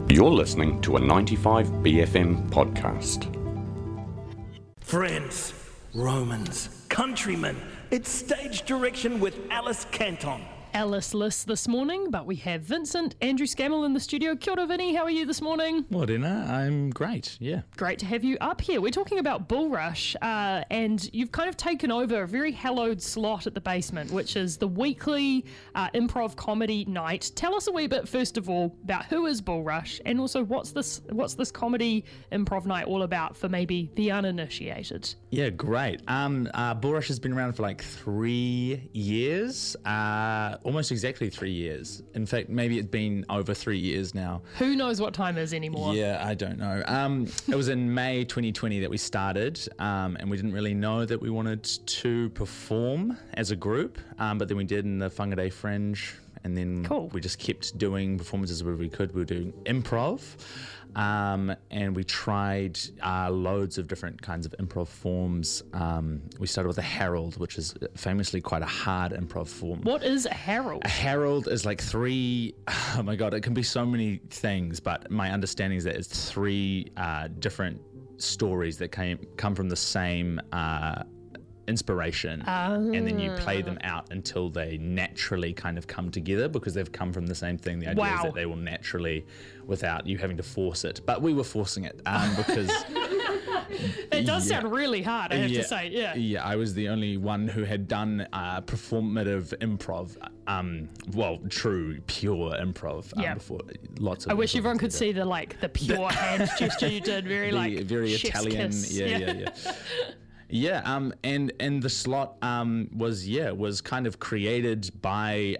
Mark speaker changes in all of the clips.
Speaker 1: You're listening to a 95BFM podcast.
Speaker 2: Friends, Romans, countrymen, it's stage direction with Alice Canton.
Speaker 3: Alice-less this morning, but we have Vincent, Andrew Scammell in the studio. Kia ora, Vinny, how are you this morning?
Speaker 4: Morena, I'm great, yeah.
Speaker 3: Great to have you up here. We're talking about Bullrush, and you've kind of taken over a very hallowed slot at the Basement, which is the weekly improv comedy night. Tell us a wee bit, first of all, about who is Bullrush, and also what's this comedy improv night all about for maybe the uninitiated?
Speaker 4: Yeah, great. Bullrush has been around for like 3 years, almost exactly 3 years. In fact, maybe it's been over 3 years now.
Speaker 3: Who knows what time is anymore?
Speaker 4: Yeah, I don't know. It was in May 2020 that we started, and we didn't really know that we wanted to perform as a group, but then we did in the Whangarei Fringe, and then we just kept doing performances wherever we could. We were doing improv, and we tried loads of different kinds of improv forms. We started with a herald, which is famously quite a hard improv form.
Speaker 3: What is a herald?
Speaker 4: A herald is like oh my God, it can be so many things, but my understanding is that it's three different stories that come from the same inspiration, and then you play them out until they naturally kind of come together because they've come from the same thing. The idea is that they will naturally, without you having to force it. But we were forcing it because
Speaker 3: it does sound really hard, I have to say. Yeah,
Speaker 4: I was the only one who had done performative improv, true pure improv before. Lots of.
Speaker 3: I wish everyone could see the pure hand gesture you did. Very
Speaker 4: chef's
Speaker 3: Italian.
Speaker 4: Kiss. Yeah. Yeah, and the slot was kind of created by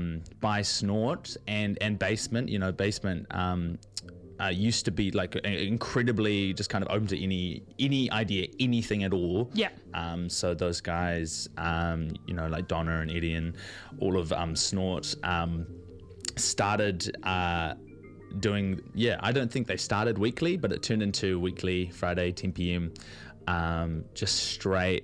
Speaker 4: Snort and Basement. You know, Basement used to be like incredibly just kind of open to any idea, anything at all. Yeah. So those guys, like Donna and Eddie and all of Snort started doing. Yeah, I don't think they started weekly, but it turned into weekly Friday 10 p.m. Just straight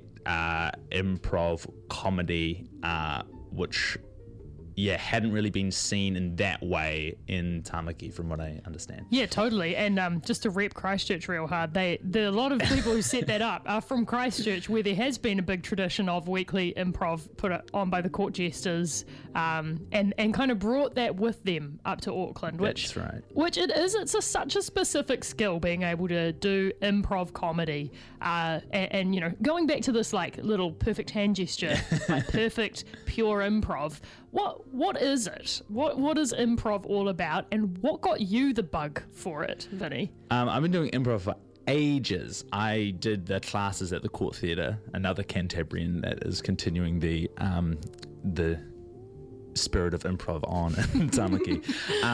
Speaker 4: improv comedy, which hadn't really been seen in that way in Tamaki, from what I understand.
Speaker 3: Yeah, totally. And just to rep Christchurch real hard, a lot of people who set that up are from Christchurch, where there has been a big tradition of weekly improv put on by the court jesters, and kind of brought that with them up to Auckland.
Speaker 4: That's right.
Speaker 3: Which it is. It's such a specific skill, being able to do improv comedy, and going back to this little perfect hand gesture, perfect pure improv. What is it? What is improv all about, and what got you the bug for it, Vinny?
Speaker 4: I've been doing improv for ages. I did the classes at the Court Theatre, another Cantabrian that is continuing the spirit of improv on in Tamaki.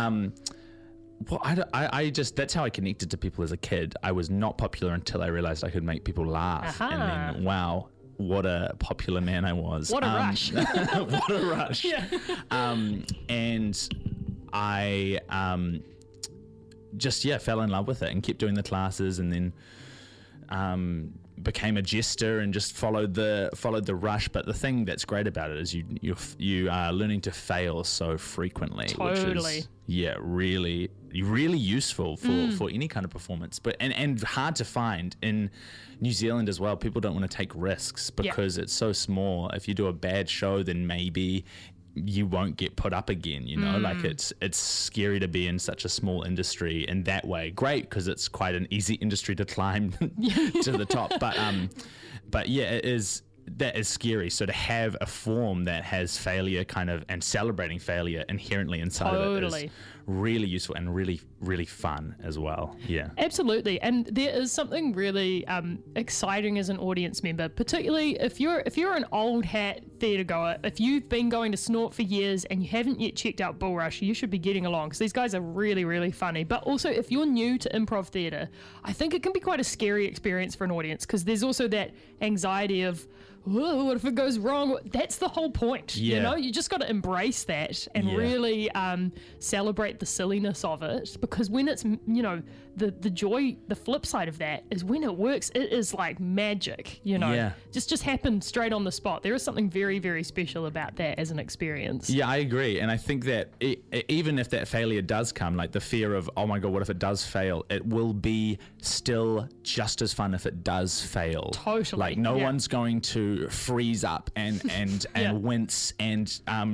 Speaker 4: I just, that's how I connected to people as a kid. I was not popular until I realized I could make people laugh. And then, wow, what a popular man I was.
Speaker 3: What a rush.
Speaker 4: What a rush.
Speaker 3: Yeah.
Speaker 4: And I just fell in love with it and kept doing the classes, and then became a jester and just followed the rush. But the thing that's great about it is you are learning to fail so frequently.
Speaker 3: Totally.
Speaker 4: Which is really useful for any kind of performance, but and hard to find in New Zealand as well. People don't want to take risks because it's so small. If you do a bad show, then maybe you won't get put up again, like it's scary to be in such a small industry in that way. Great, because it's quite an easy industry to climb to the top, but yeah, that is scary. So to have a form that has failure kind of, and celebrating failure inherently inside of it is really useful and really, really fun as well. Yeah.
Speaker 3: Absolutely. And there is something really exciting as an audience member, particularly if you're an old hat theatre goer. If you've been going to Snort for years and you haven't yet checked out Bullrush, you should be getting along, because these guys are really, really funny. But also, if you're new to improv theatre, I think it can be quite a scary experience for an audience, because there's also that anxiety of, whoa, what if it goes wrong? That's the whole point. You
Speaker 4: Yeah.
Speaker 3: know, you just got to embrace that and really celebrate the silliness of it, because when it's, you know, the joy, the flip side of that is when it works, it is like magic, you know.
Speaker 4: Yeah.
Speaker 3: Just happened straight on the spot. There is something very, very special about that as an experience.
Speaker 4: Yeah, I agree. And I think that even if that failure does come, like the fear of, oh my God, what if it does fail? It will be still just as fun if it does fail.
Speaker 3: Totally,
Speaker 4: Like no
Speaker 3: yeah.
Speaker 4: one's going to freeze up and
Speaker 3: Yeah.
Speaker 4: wince and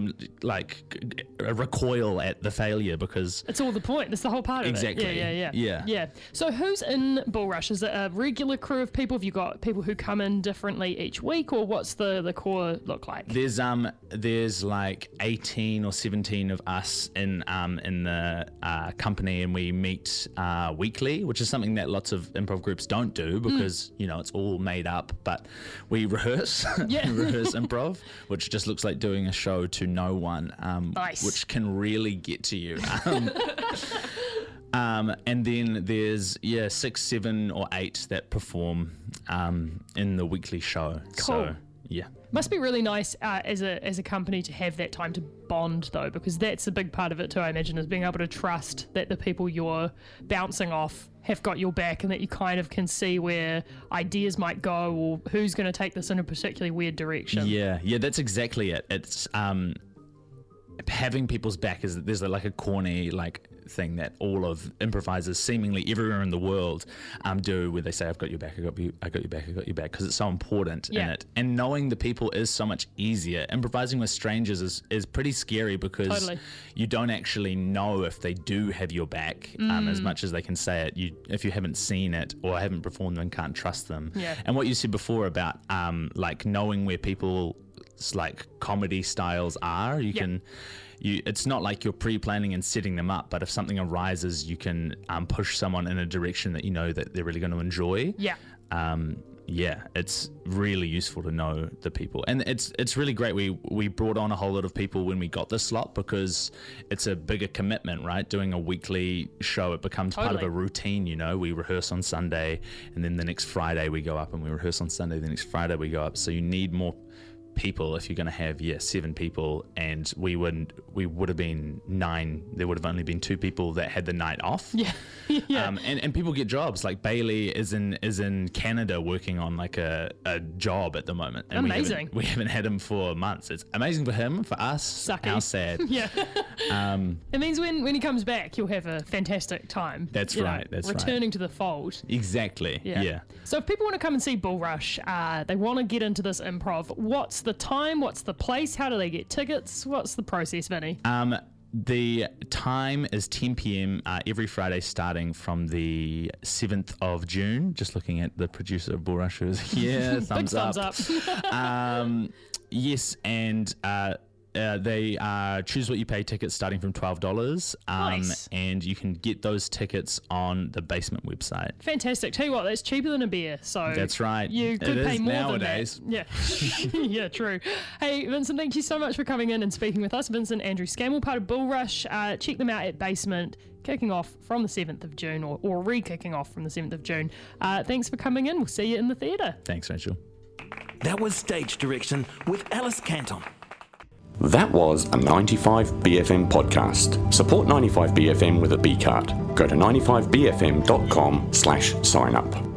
Speaker 4: recoil at the failure because
Speaker 3: It's all the point. It's the whole part of
Speaker 4: Exactly.
Speaker 3: it. Yeah.
Speaker 4: Yeah.
Speaker 3: So who's in Bulrush? Is it a regular crew of people? Have you got people who come in differently each week, or what's the core look like?
Speaker 4: there's like 18 or 17 of us in the company, and we meet weekly, which is something that lots of improv groups don't do because you know it's all made up. But we rehearse,
Speaker 3: Yeah.
Speaker 4: we rehearse improv, which just looks like doing a show to no one,
Speaker 3: Nice.
Speaker 4: which can really get to you. And then there's 6, 7, or 8 that perform in the weekly show.
Speaker 3: Cool.
Speaker 4: So yeah.
Speaker 3: Must be really nice as a company to have that time to bond, though, because that's a big part of it too, I imagine, is being able to trust that the people you're bouncing off have got your back, and that you kind of can see where ideas might go or who's going to take this in a particularly weird direction.
Speaker 4: Yeah, that's exactly it. It's having people's back is there's like a corny thing that all of improvisers seemingly everywhere in the world do, where they say, I've got your back, I got your back, because it's so important in
Speaker 3: Yeah.
Speaker 4: it. And knowing the people is so much easier. Improvising with strangers is pretty scary because
Speaker 3: Totally.
Speaker 4: you don't actually know if they do have your back as much as they can say it. If you haven't seen it or haven't performed and can't trust them.
Speaker 3: Yeah.
Speaker 4: And what you said before about knowing where people's comedy styles are, it's not like you're pre-planning and setting them up, but if something arises, you can push someone in a direction that you know that they're really going to enjoy.
Speaker 3: Yeah.
Speaker 4: It's really useful to know the people, and it's really great. We brought on a whole lot of people when we got the slot because it's a bigger commitment, right? Doing a weekly show, it becomes part of
Speaker 3: Totally.
Speaker 4: a routine. You know, we rehearse on Sunday, and then the next Friday we go up, and we rehearse on Sunday. The next Friday we go up. So you need more people if you're going to have 7 people, and we would have been 9. There would have only been 2 people that had the night off.
Speaker 3: Yeah. Yeah.
Speaker 4: And people get jobs. Like Bailey is in Canada working on like a job at the moment. And
Speaker 3: Amazing.
Speaker 4: We haven't had him for months. It's amazing for him. For us,
Speaker 3: Sucky.
Speaker 4: how sad.
Speaker 3: Yeah. It means when he comes back, you'll have a fantastic time.
Speaker 4: That's
Speaker 3: you know,
Speaker 4: right, that's right.
Speaker 3: returning to the fold.
Speaker 4: Exactly. Yeah.
Speaker 3: So if people want to come and see Bulrush, they want to get into this improv, what's the time? What's the place? How do they get tickets? What's the process, Vinny?
Speaker 4: The time is 10 p.m. Every Friday starting from the 7th of June. Just looking at the producer of Bulrush who's here.
Speaker 3: Big thumbs up.
Speaker 4: Yes, and they choose what you pay tickets starting from $12.
Speaker 3: Nice.
Speaker 4: And you can get those tickets on the Basement website.
Speaker 3: Fantastic. Tell you what, that's cheaper than a beer. So
Speaker 4: That's right.
Speaker 3: You could
Speaker 4: It
Speaker 3: pay
Speaker 4: is
Speaker 3: more
Speaker 4: nowadays.
Speaker 3: than that. Yeah. Yeah, true. Hey, Vincent, thank you so much for coming in and speaking with us. Vincent Andrew Scammell, part of Bulrush. Check them out at Basement, kicking off from the 7th of June, or re-kicking off from the 7th of June. Thanks for coming in. We'll see you in the theatre.
Speaker 4: Thanks, Rachel.
Speaker 2: That was Stage Direction with Alice Canton.
Speaker 1: That was a 95BFM podcast. Support 95BFM with a B card. Go to 95BFM.com/sign up.